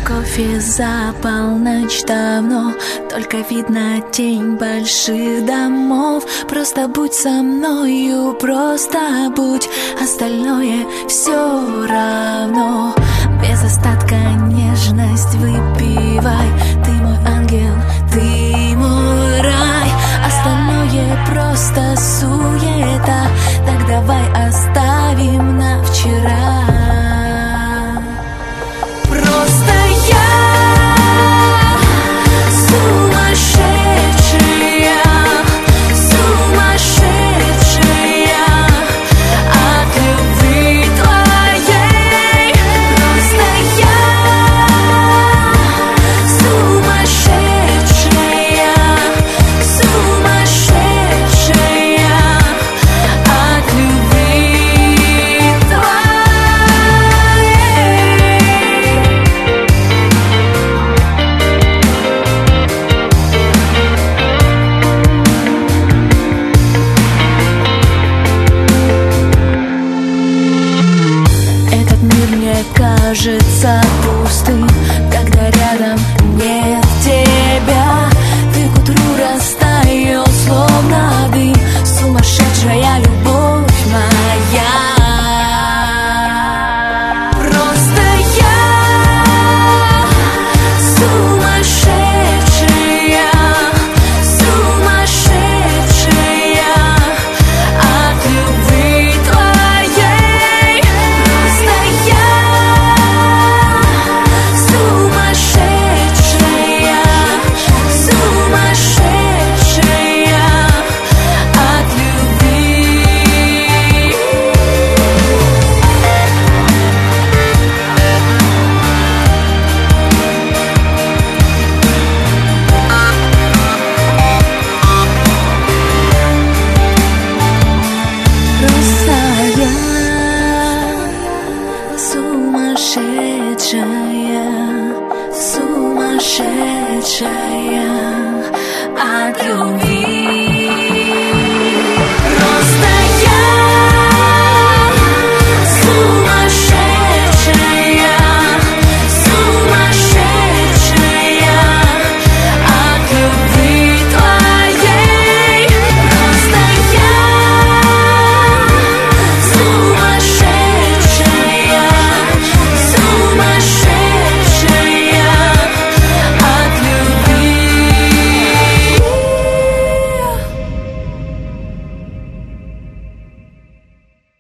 кофе за полночь давно, только видно тень больших домов. Просто будь со мною, просто будь, остальное все равно. Без остатка нежность выпивай, ты мой ангел, ты мой рай. Остальное просто суета, так давай оставим на вчера. Просто я сумасшедшая, сумасшедшая от любви твоей. Просто я сумасшедшая, сумасшедшая от любви кажется пустым, когда рядом нет тебя. Ты к утру растаял, словно дым, сумасшедшая любовь моя. Просто я сумасшедшая, сумасшедшая от любви твоей. Просто я сумасшедшая, сумасшедшая от любви. Просто я сумасшедшая, сумасшедшая от любви.